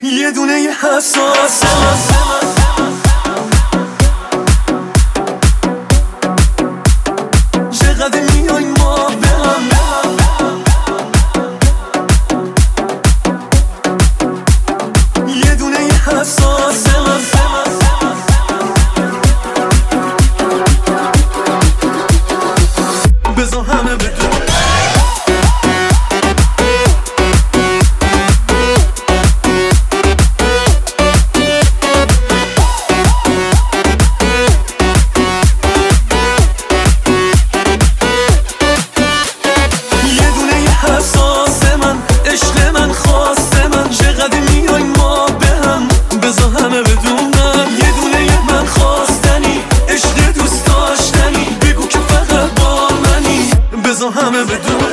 یه دونه حساس چقدر میای ما به هم یه دونه حساس بذار همه بدون همه بدون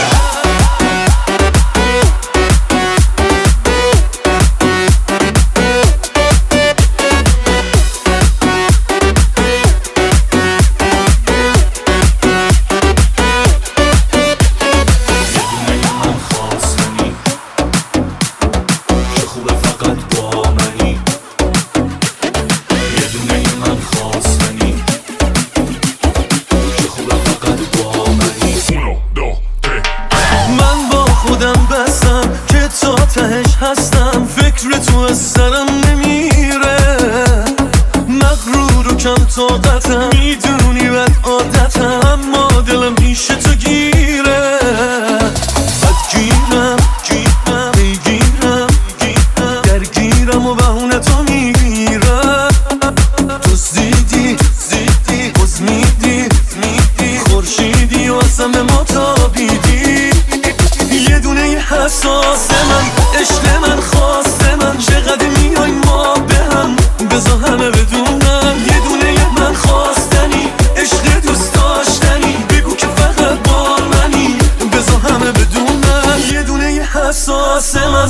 که تا تهش هستم فکر تو از سرم نمیره مغرور و کم طاقتم میدونی بد عادتم اما دلم پیش تو گیره بدگیرم میگیرم درگیرم و بهونه تو میگیرم تو زیدی باز میدی خورشیدی و اصلا به ما تابیدی یه دونه حساس من عشق من خواست من چقدر میای ما به هم بذار همه بدونم یه دونه من خواستنی عشق دوست داشتنی بگو که فقط با منی بذار همه بدونم یه دونه حساس من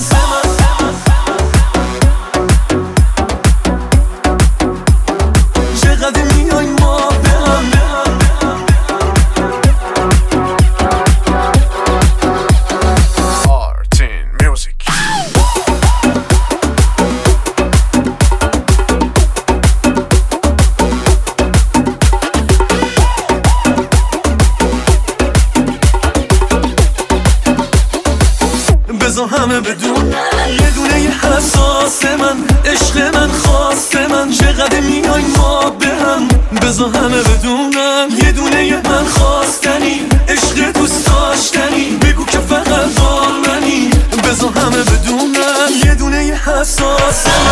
چقدر میای ما به هم بذار همه بدون یه دونه حساس من عشق من خواست من چقدر میای ما به هم بذار همه بدونم یه دونه من خواستنی عشق دوست داشتنی بگو که فقط با منی بذار همه بدونم یه دونه حساس من